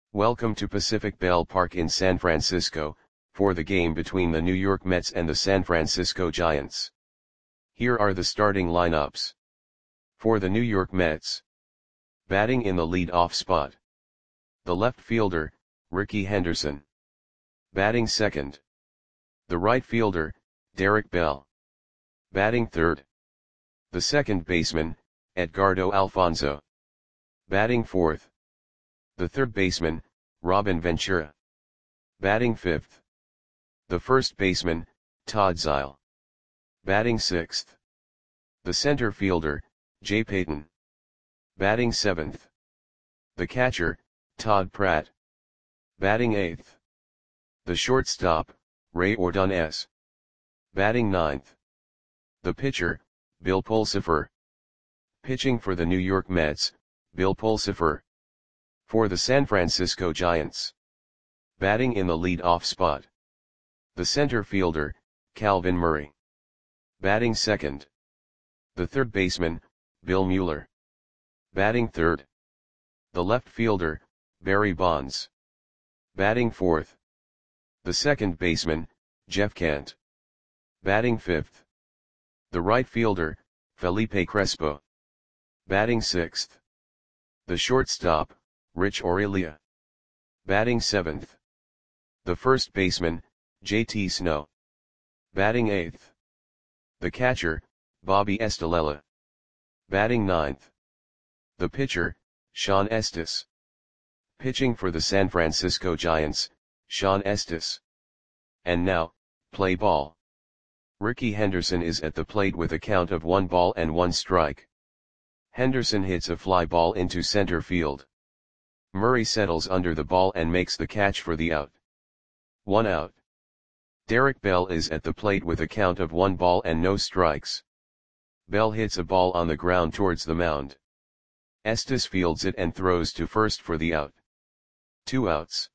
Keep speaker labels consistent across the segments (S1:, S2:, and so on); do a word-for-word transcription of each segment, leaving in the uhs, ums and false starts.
S1: Welcome to Pacific Bell Park in San Francisco, for the game between the New York Mets and the San Francisco Giants. Here are the starting lineups. For the New York Mets. Batting in the lead-off spot. The left fielder, Rickey Henderson. Batting second. The right fielder, Derek Bell. Batting third. The second baseman, Edgardo Alfonzo. Batting fourth. The third baseman, Robin Ventura. Batting fifth. The first baseman, Todd Zeile. Batting sixth. The center fielder, Jay Payton. Batting seventh. The catcher, Todd Pratt. Batting eighth. The shortstop, Ray Ordonez. Batting ninth. The pitcher, Bill Pulsipher. Pitching for the New York Mets, Bill Pulsipher. For the San Francisco Giants. Batting in the lead-off spot. The center fielder, Calvin Murray. Batting second. The third baseman, Bill Mueller. Batting third. The left fielder, Barry Bonds. Batting fourth. The second baseman, Jeff Kent. Batting fifth. The right fielder, Felipe Crespo. Batting sixth. The shortstop, Rich Aurelia. Batting seventh. The first baseman, J T Snow. Batting eighth. The catcher, Bobby Estalella. Batting ninth. The pitcher, Shawn Estes. Pitching for the San Francisco Giants, Shawn Estes. And now, play ball. Rickey Henderson is at the plate with a count of one ball and one strike. Henderson hits a fly ball into center field. Murray settles under the ball and makes the catch for the out. One out. Derek Bell is at the plate with a count of one ball and no strikes. Bell hits a ball on the ground towards the mound. Estes fields it and throws to first for the out. Two outs.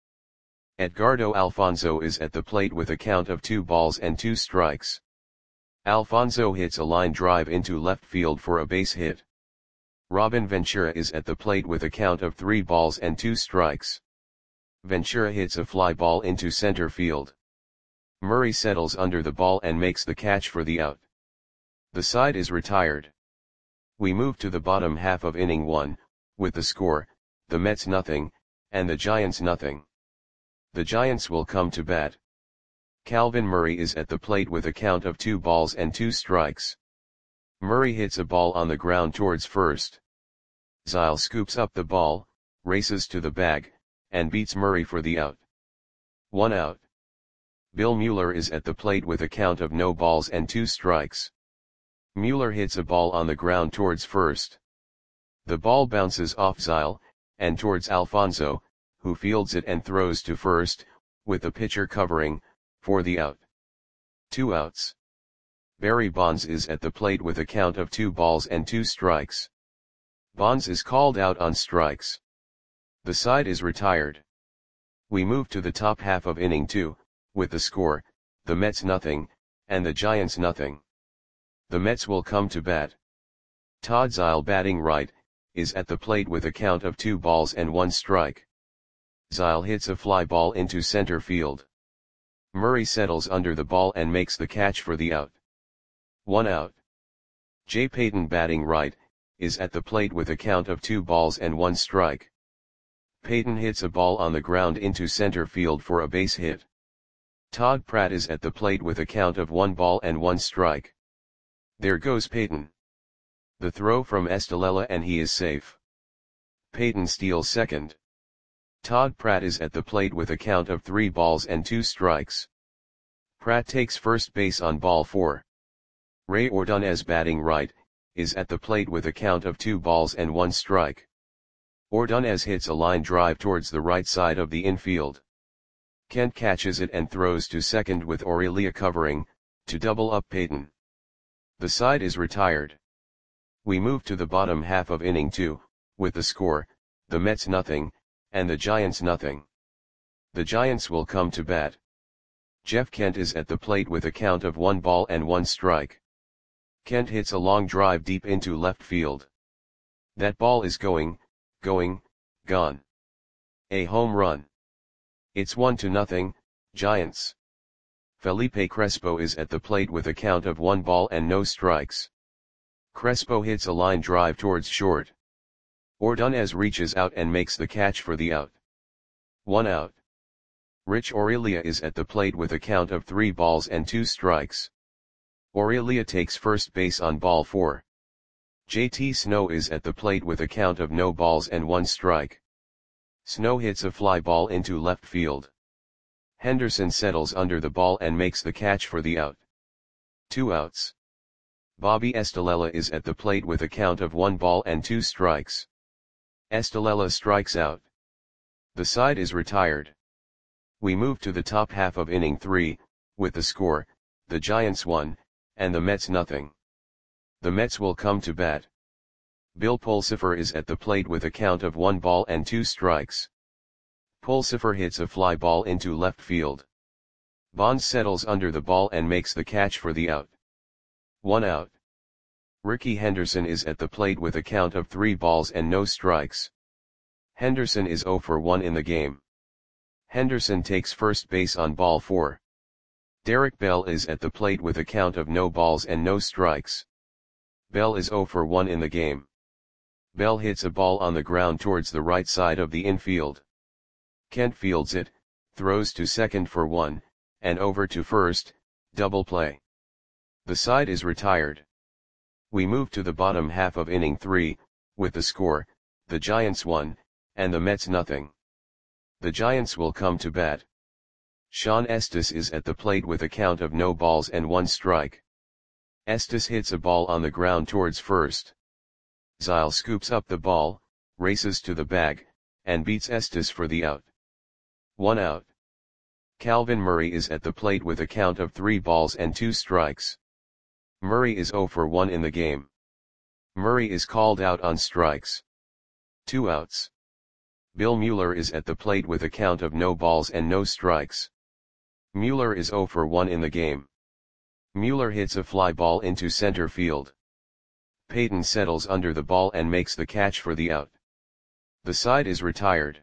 S1: Edgardo Alfonzo is at the plate with a count of two balls and two strikes. Alfonzo hits a line drive into left field for a base hit. Robin Ventura is at the plate with a count of three balls and two strikes. Ventura hits a fly ball into center field. Murray settles under the ball and makes the catch for the out. The side is retired. We move to the bottom half of inning one, with the score, the Mets nothing, and the Giants nothing. The Giants will come to bat. Calvin Murray is at the plate with a count of two balls and two strikes. Murray hits a ball on the ground towards first. Zeile scoops up the ball, races to the bag, and beats Murray for the out. One out. Bill Mueller is at the plate with a count of no balls and two strikes. Mueller hits a ball on the ground towards first. The ball bounces off Zeile, and towards Alfonzo, who fields it and throws to first, with the pitcher covering, for the out. Two outs. Barry Bonds is at the plate with a count of two balls and two strikes. Bonds is called out on strikes. The side is retired. We move to the top half of inning two, with the score, the Mets nothing, and the Giants nothing. The Mets will come to bat. Todd Zeile batting right, is at the plate with a count of two balls and one strike. Zeile hits a fly ball into center field. Murray settles under the ball and makes the catch for the out. One out. Jay Payton batting right, is at the plate with a count of two balls and one strike. Payton hits a ball on the ground into center field for a base hit. Todd Pratt is at the plate with a count of one ball and one strike. There goes Payton. The throw from Estalella and he is safe. Payton steals second. Todd Pratt is at the plate with a count of three balls and two strikes. Pratt takes first base on ball four. Ray Ordonez batting right, is at the plate with a count of two balls and one strike. Ordonez hits a line drive towards the right side of the infield. Kent catches it and throws to second with Aurelia covering, to double up Payton. The side is retired. We move to the bottom half of inning two, with the score, the Mets nothing, and the Giants nothing. The Giants will come to bat. Jeff Kent is at the plate with a count of one ball and one strike. Kent hits a long drive deep into left field. That ball is going, going, gone. A home run. It's one to nothing, Giants. Felipe Crespo is at the plate with a count of one ball and no strikes. Crespo hits a line drive towards short. Ordonez reaches out and makes the catch for the out. One out. Rich Aurelia is at the plate with a count of three balls and two strikes. Aurelia takes first base on ball four. J T Snow is at the plate with a count of no balls and one strike. Snow hits a fly ball into left field. Henderson settles under the ball and makes the catch for the out. Two outs. Bobby Estalella is at the plate with a count of one ball and two strikes. Estalella strikes out. The side is retired. We move to the top half of inning three, with the score, the Giants one, and the Mets nothing. The Mets will come to bat. Bill Pulsipher is at the plate with a count of one ball and two strikes. Pulsipher hits a fly ball into left field. Bonds settles under the ball and makes the catch for the out. One out. Ricky Henderson is at the plate with a count of three balls and no strikes. Henderson is zero for one in the game. Henderson takes first base on ball four. Derek Bell is at the plate with a count of no balls and no strikes. Bell is zero for one in the game. Bell hits a ball on the ground towards the right side of the infield. Kent fields it, throws to second for one, and over to first, double play. The side is retired. We move to the bottom half of inning three, with the score, the Giants one, and the Mets nothing. The Giants will come to bat. Sean Estes is at the plate with a count of no balls and one strike. Estes hits a ball on the ground towards first. Zyle scoops up the ball, races to the bag, and beats Estes for the out. One out. Calvin Murray is at the plate with a count of three balls and two strikes. Murray is zero for one in the game. Murray is called out on strikes. Two outs. Bill Mueller is at the plate with a count of no balls and no strikes. Mueller is zero for one in the game. Mueller hits a fly ball into center field. Payton settles under the ball and makes the catch for the out. The side is retired.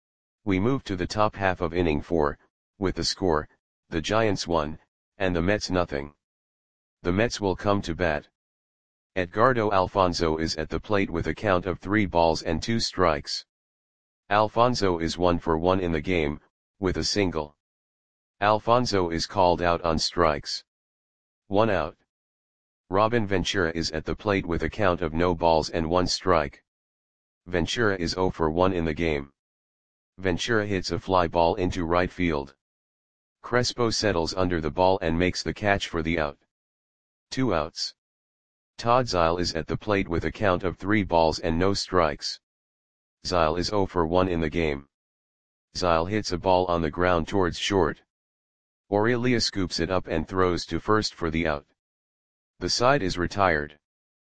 S1: We move to the top half of inning four, with the score, the Giants one, and the Mets nothing. The Mets will come to bat. Edgardo Alfonzo is at the plate with a count of three balls and two strikes. Alfonzo is one for one in the game, with a single. Alfonzo is called out on strikes. One out. Robin Ventura is at the plate with a count of no balls and one strike. Ventura is zero for one in the game. Ventura hits a fly ball into right field. Crespo settles under the ball and makes the catch for the out. Two outs. Todd Zyle is at the plate with a count of three balls and no strikes. Zyle is zero for one in the game. Zyle hits a ball on the ground towards short. Aurelia scoops it up and throws to first for the out. The side is retired.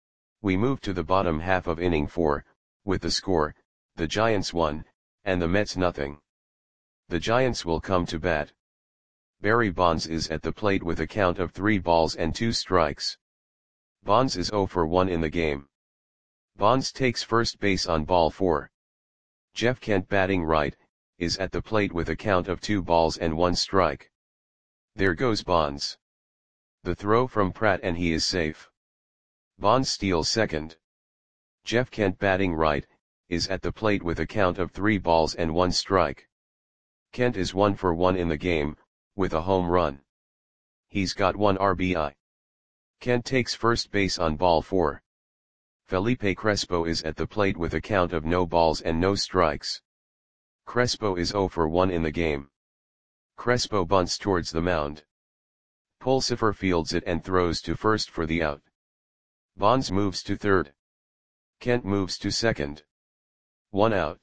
S1: We move to the bottom half of inning four, with the score, the Giants one, and the Mets nothing. The Giants will come to bat. Barry Bonds is at the plate with a count of three balls and two strikes. Bonds is zero for one in the game. Bonds takes first base on ball four. Jeff Kent, batting right, is at the plate with a count of two balls and one strike. There goes Bonds. The throw from Pratt and he is safe. Bonds steals second. Jeff Kent, batting right, is at the plate with a count of three balls and one strike. Kent is one for one in the game, with a home run. He's got one R B I. Kent takes first base on ball four. Felipe Crespo is at the plate with a count of no balls and no strikes. Crespo is zero for one in the game. Crespo bunts towards the mound. Pulsipher fields it and throws to first for the out. Bonds moves to third. Kent moves to second. One out.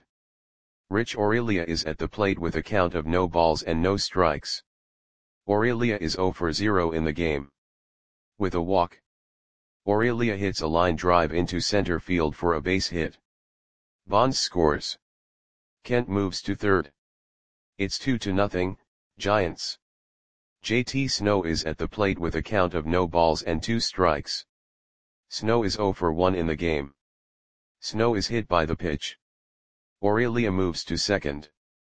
S1: Rich Aurelia is at the plate with a count of no balls and no strikes. Aurelia is zero for zero in the game. With a walk. Aurelia hits a line drive into center field for a base hit. Bonds scores. Kent moves to third. It's two to nothing, Giants. J T Snow is at the plate with a count of no balls and two strikes. Snow is zero for one in the game. Snow is hit by the pitch. Aurelia moves to second.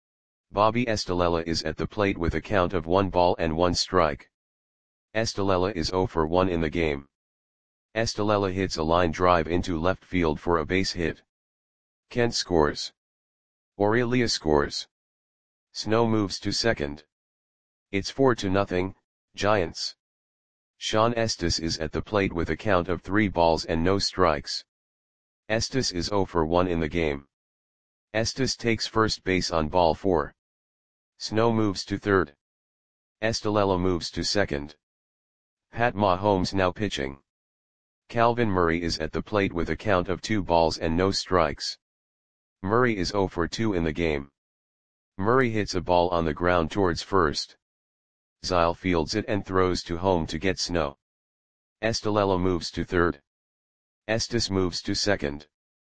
S1: Bobby Estalella is at the plate with a count of one ball and one strike. Estalella is zero for one in the game. Estalella hits a line drive into left field for a base hit. Kent scores. Aurelia scores. Snow moves to second. It's four to nothing, Giants. Sean Estes is at the plate with a count of three balls and no strikes. Estes is zero for one in the game. Estes takes first base on ball four. Snow moves to third. Estalella moves to second. Pat Mahomes now pitching. Calvin Murray is at the plate with a count of two balls and no strikes. Murray is zero for two in the game. Murray hits a ball on the ground towards first. Zyle fields it and throws to home to get Snow. Estalella moves to third. Estes moves to second.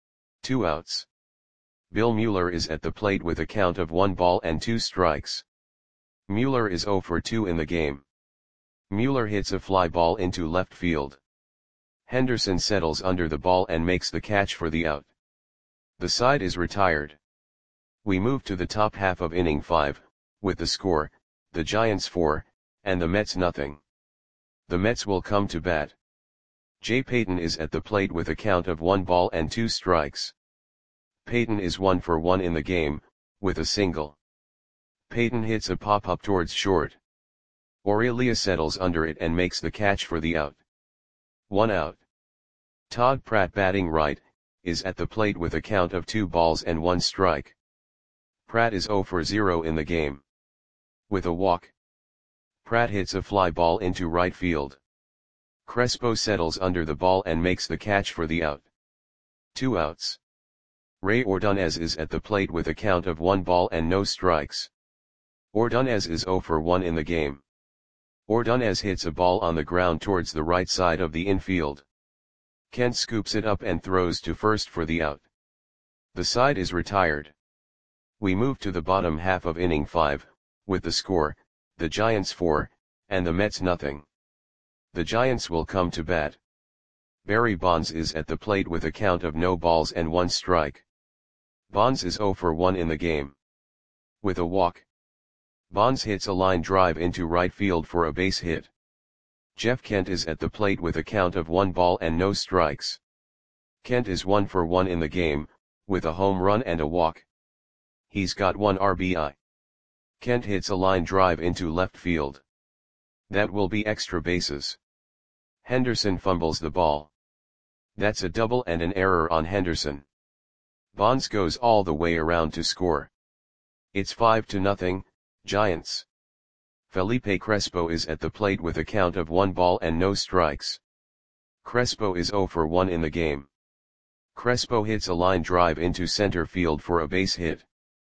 S1: Two outs. Bill Mueller is at the plate with a count of one ball and two strikes. Mueller is zero for two in the game. Mueller hits a fly ball into left field. Henderson settles under the ball and makes the catch for the out. The side is retired. We move to the top half of inning five, with the score, the Giants four, and the Mets nothing. The Mets will come to bat. Jay Payton is at the plate with a count of one ball and two strikes. Payton is one for one in the game, with a single. Payton hits a pop-up towards short. Aurelia settles under it and makes the catch for the out. One out. Todd Pratt batting right, is at the plate with a count of two balls and one strike. Pratt is zero for zero in the game. With a walk. Pratt hits a fly ball into right field. Crespo settles under the ball and makes the catch for the out. Two outs. Ray Ordonez is at the plate with a count of one ball and no strikes. Ordonez is zero for one in the game. Ordonez hits a ball on the ground towards the right side of the infield. Kent scoops it up and throws to first for the out. The side is retired. We move to the bottom half of inning five, with the score, the Giants four, and the Mets nothing. The Giants will come to bat. Barry Bonds is at the plate with a count of no balls and one strike. Bonds is zero for one in the game. With a walk. Bonds hits a line drive into right field for a base hit. Jeff Kent is at the plate with a count of one ball and no strikes. Kent is one for one in the game, with a home run and a walk. He's got one R B I. Kent hits a line drive into left field. That will be extra bases. Henderson fumbles the ball. That's a double and an error on Henderson. Bonds goes all the way around to score. It's five to nothing, Giants. Felipe Crespo is at the plate with a count of one ball and no strikes. Crespo is zero for one in the game. Crespo hits a line drive into center field for a base hit.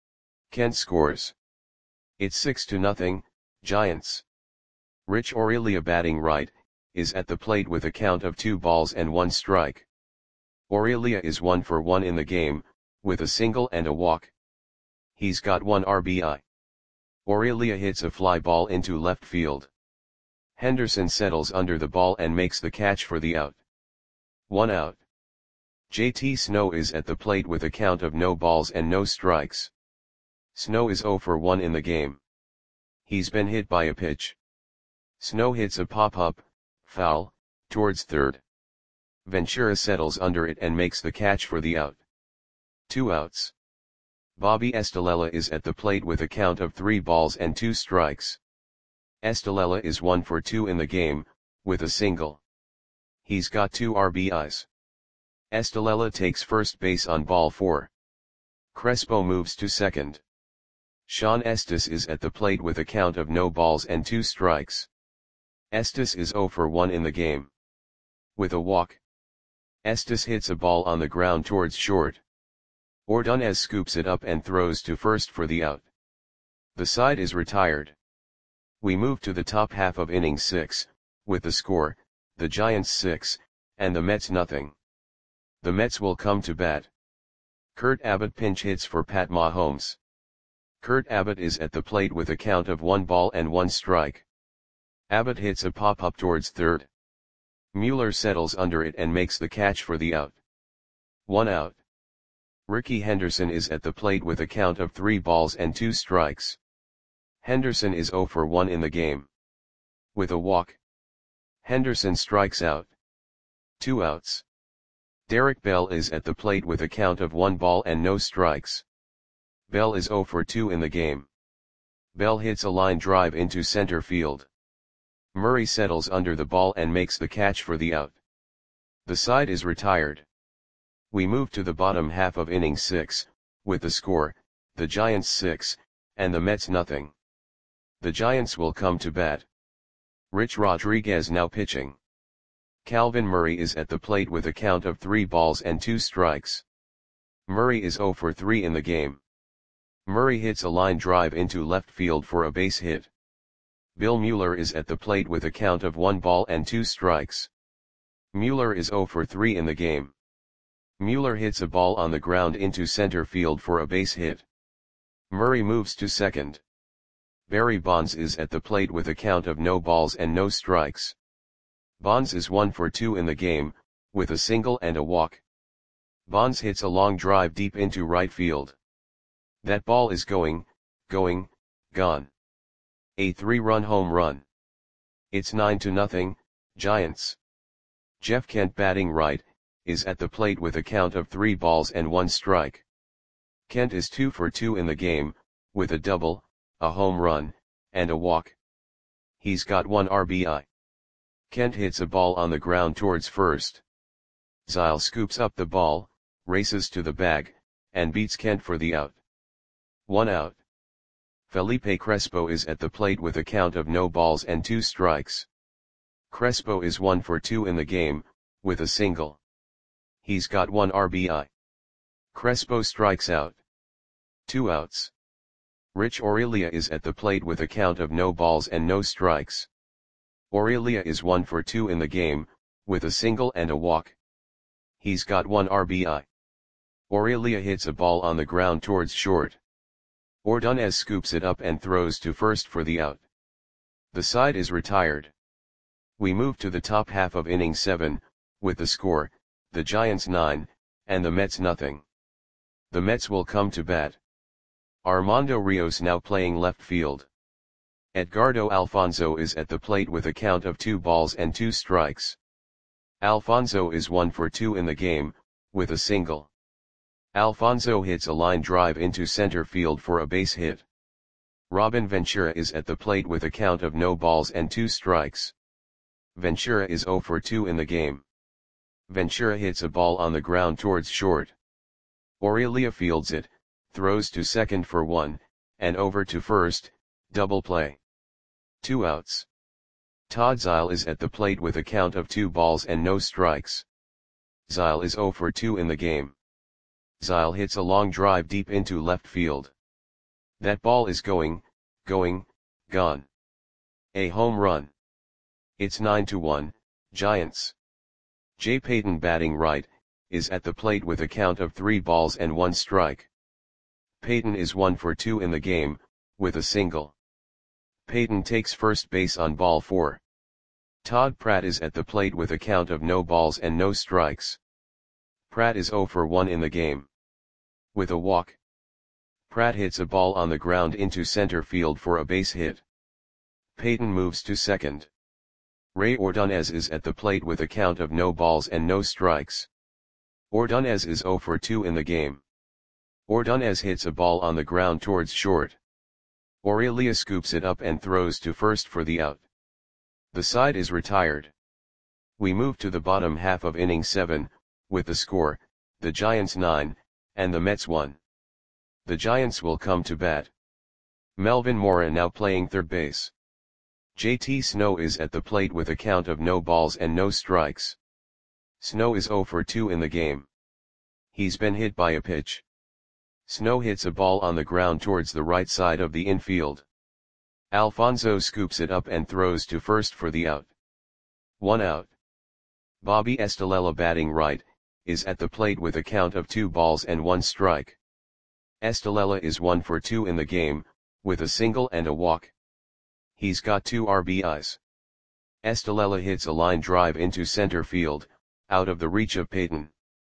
S1: Kent scores. It's six to nothing, Giants. Rich Aurelia batting right, is at the plate with a count of two balls and one strike. Aurelia is one for one in the game, with a single and a walk. He's got one R B I. Aurelia hits a fly ball into left field. Henderson settles under the ball and makes the catch for the out. One out. J T Snow is at the plate with a count of no balls and no strikes. Snow is zero for one in the game. He's been hit by a pitch. Snow hits a pop-up, foul, towards third. Ventura settles under it and makes the catch for the out. Two outs. Bobby Estalella is at the plate with a count of three balls and two strikes. Estalella is one for two in the game, with a single. He's got two R B Is. Estalella takes first base on ball four. Crespo moves to second. Sean Estes is at the plate with a count of no balls and two strikes. Estes is zero for one in the game. With a walk. Estes hits a ball on the ground towards short. Ordonez scoops it up and throws to first for the out. The side is retired. We move to the top half of inning six, with the score, the Giants six, and the Mets nothing. The Mets will come to bat. Kurt Abbott pinch hits for Pat Mahomes. Kurt Abbott is at the plate with a count of one ball and one strike. Abbott hits a pop-up towards third. Mueller settles under it and makes the catch for the out. One out. Rickey Henderson is at the plate with a count of three balls and two strikes. Henderson is zero for one in the game. With a walk, Henderson strikes out. Two outs. Derek Bell is at the plate with a count of one ball and no strikes. Bell is zero for two in the game. Bell hits a line drive into center field. Murray settles under the ball and makes the catch for the out. The side is retired. We move to the bottom half of inning six, with the score, the Giants six, and the Mets nothing. The Giants will come to bat. Rich Rodriguez now pitching. Calvin Murray is at the plate with a count of three balls and two strikes. Murray is zero for three in the game. Murray hits a line drive into left field for a base hit. Bill Mueller is at the plate with a count of one ball and two strikes. Mueller is zero for three in the game. Mueller hits a ball on the ground into center field for a base hit. Murray moves to second. Barry Bonds is at the plate with a count of no balls and no strikes. Bonds is one for two in the game, with a single and a walk. Bonds hits a long drive deep into right field. That ball is going, going, gone. A three-run home run. It's nine to nothing, Giants. Jeff Kent batting right, is at the plate with a count of three balls and one strike. Kent is two for two in the game, with a double, a home run, and a walk. He's got one R B I. Kent hits a ball on the ground towards first. Zyle scoops up the ball, races to the bag, and beats Kent for the out. One out. Felipe Crespo is at the plate with a count of no balls and two strikes. Crespo is one for two in the game, with a single. He's got one R B I. Crespo strikes out. Two outs. Rich Aurelia is at the plate with a count of no balls and no strikes. Aurelia is one for two in the game, with a single and a walk. He's got one R B I. Aurelia hits a ball on the ground towards short. Ordonez scoops it up and throws to first for the out. The side is retired. We move to the top half of inning seven, with the score, the Giants nine, and the Mets nothing. The Mets will come to bat. Armando Rios now playing left field. Edgardo Alfonzo is at the plate with a count of two balls and two strikes. Alfonzo is one for two in the game, with a single. Alfonzo hits a line drive into center field for a base hit. Robin Ventura is at the plate with a count of no balls and two strikes. Ventura is zero for two in the game. Ventura hits a ball on the ground towards short. Aurelia fields it, throws to second for one, and over to first, double play. Two outs. Todd Zyle is at the plate with a count of two balls and no strikes. Zyle is zero for two in the game. Zyle hits a long drive deep into left field. That ball is going, going, gone. A home run. It's nine to one, Giants. Jay Payton batting right, is at the plate with a count of three balls and one strike. Payton is one for two in the game, with a single. Payton takes first base on ball four. Todd Pratt is at the plate with a count of no balls and no strikes. Pratt is zero for one in the game. With a walk, Pratt hits a ball on the ground into center field for a base hit. Payton moves to second. Ray Ordonez is at the plate with a count of no balls and no strikes. Ordonez is zero for two in the game. Ordonez hits a ball on the ground towards short. Aurelia scoops it up and throws to first for the out. The side is retired. We move to the bottom half of inning seven, with the score, the Giants nine, and the Mets one. The Giants will come to bat. Melvin Mora now playing third base. J T Snow is at the plate with a count of no balls and no strikes. Snow is zero for two in the game. He's been hit by a pitch. Snow hits a ball on the ground towards the right side of the infield. Alfonzo scoops it up and throws to first for the out. One out. Bobby Estalella batting right, is at the plate with a count of two balls and one strike. Estalella is one for two in the game, with a single and a walk. He's got two R B Is. Estalella hits a line drive into center field, out of the reach of Payton.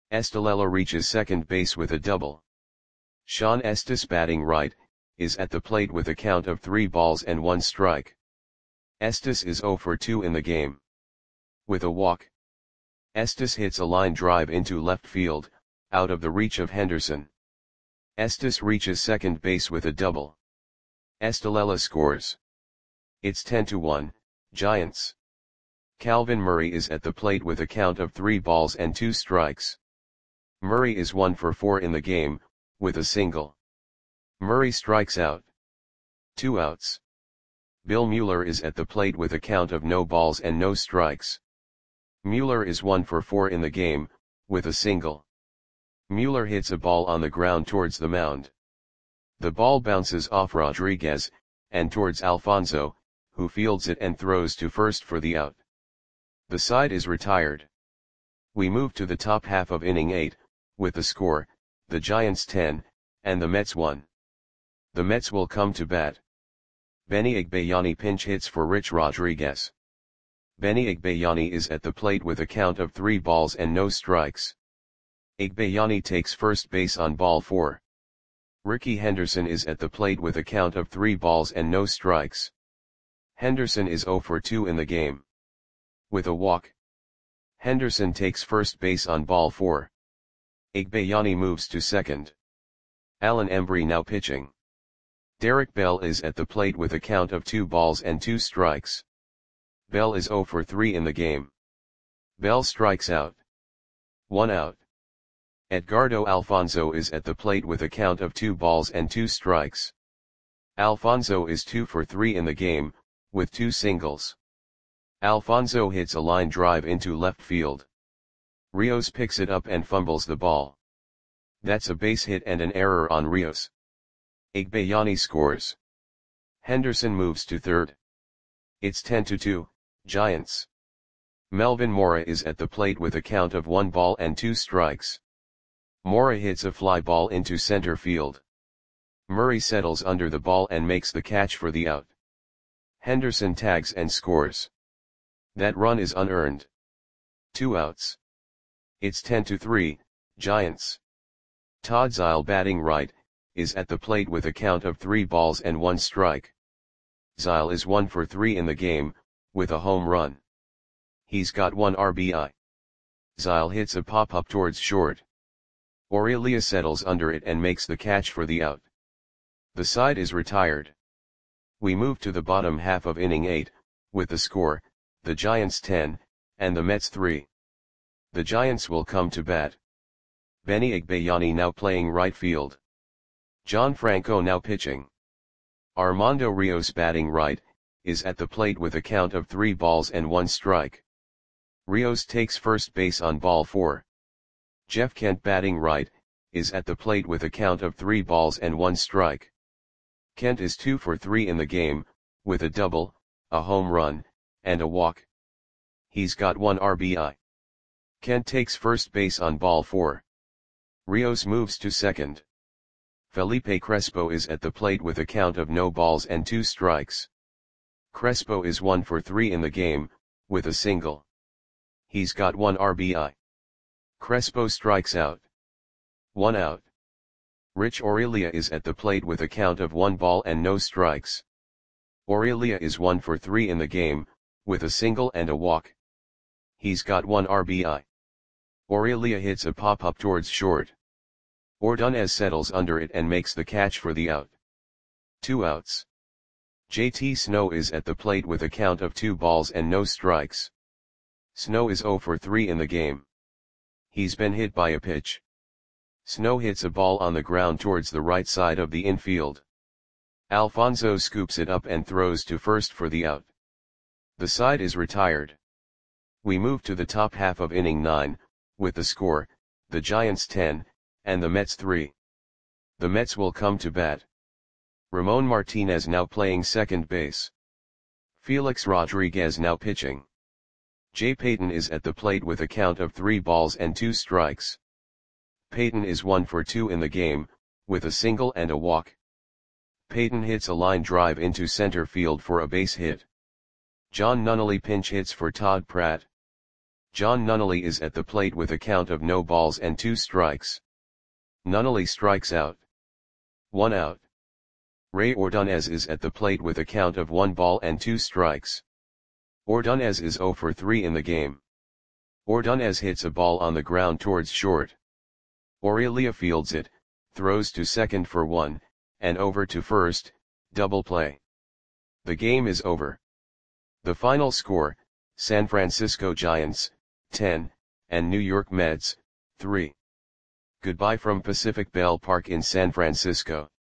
S1: Estelella reaches second base with a double. Sean Estes, batting right, is at the plate with a count of three balls and one strike. Estes is zero for two in the game. With a walk, Estes hits a line drive into left field, out of the reach of Henderson. Estes reaches second base with a double. Estelella scores. It's ten to one, Giants. Calvin Murray is at the plate with a count of three balls and two strikes. Murray is one for four in the game, with a single. Murray strikes out. Two outs. Bill Mueller is at the plate with a count of no balls and no strikes. Mueller is one for four in the game, with a single. Mueller hits a ball on the ground towards the mound. The ball bounces off Rodriguez, and towards Alfonso, who fields it and throws to first for the out. The side is retired. We move to the top half of inning eight, with the score, the Giants ten, and the Mets one. The Mets will come to bat. Benny Agbayani pinch hits for Rich Rodriguez. Benny Agbayani is at the plate with a count of three balls and no strikes. Agbayani takes first base on ball four. Ricky Henderson is at the plate with a count of three balls and no strikes. Henderson is zero for two in the game. With a walk, Henderson takes first base on ball four. Agbayani moves to second. Alan Embry now pitching. Derek Bell is at the plate with a count of two balls and two strikes. Bell is zero for three in the game. Bell strikes out. One out. Edgardo Alfonso is at the plate with a count of two balls and two strikes. Alfonso is two for three in the game, with two singles. Alfonso hits a line drive into left field. Rios picks it up and fumbles the ball. That's a base hit and an error on Rios. Agbayani scores. Henderson moves to third. It's ten to two, Giants. Melvin Mora is at the plate with a count of one ball and two strikes. Mora hits a fly ball into center field. Murray settles under the ball and makes the catch for the out. Henderson tags and scores. That run is unearned. Two outs. It's ten to three, Giants. Todd Zeile, batting right, is at the plate with a count of three balls and one strike. Zeile is one for three in the game, with a home run. He's got one R B I. Zeile hits a pop-up towards short. Aurelia settles under it and makes the catch for the out. The side is retired. We move to the bottom half of inning eight, with the score, the Giants ten, and the Mets three. The Giants will come to bat. Benny Agbayani now playing right field. John Franco now pitching. Armando Rios, batting right, is at the plate with a count of three balls and one strike. Rios takes first base on ball four. Jeff Kent, batting right, is at the plate with a count of three balls and one strike. Kent is two for three in the game, with a double, a home run, and a walk. He's got one R B I. Kent takes first base on ball four. Rios moves to second. Felipe Crespo is at the plate with a count of no balls and two strikes. Crespo is one for three in the game, with a single. He's got one R B I. Crespo strikes out. One out. Rich Aurelia is at the plate with a count of one ball and no strikes. Aurelia is one for three in the game, with a single and a walk. He's got one R B I. Aurelia hits a pop-up towards short. Ordonez settles under it and makes the catch for the out. Two outs. J T Snow is at the plate with a count of two balls and no strikes. Snow is zero for three in the game. He's been hit by a pitch. Snow hits a ball on the ground towards the right side of the infield. Alfonso scoops it up and throws to first for the out. The side is retired. We move to the top half of inning nine, with the score, the Giants ten, and the Mets three. The Mets will come to bat. Ramon Martinez now playing second base. Felix Rodriguez now pitching. Jay Payton is at the plate with a count of three balls and two strikes. Payton is one for two in the game, with a single and a walk. Payton hits a line drive into center field for a base hit. John Nunnally pinch hits for Todd Pratt. John Nunnally is at the plate with a count of no balls and two strikes. Nunnally strikes out. One out. Ray Ordonez is at the plate with a count of one ball and two strikes. Ordonez is zero for three in the game. Ordonez hits a ball on the ground towards short. Aurelia fields it, throws to second for one, and over to first, double play. The game is over. The final score, San Francisco Giants, ten, and New York Mets, three. Goodbye from Pacific Bell Park in San Francisco.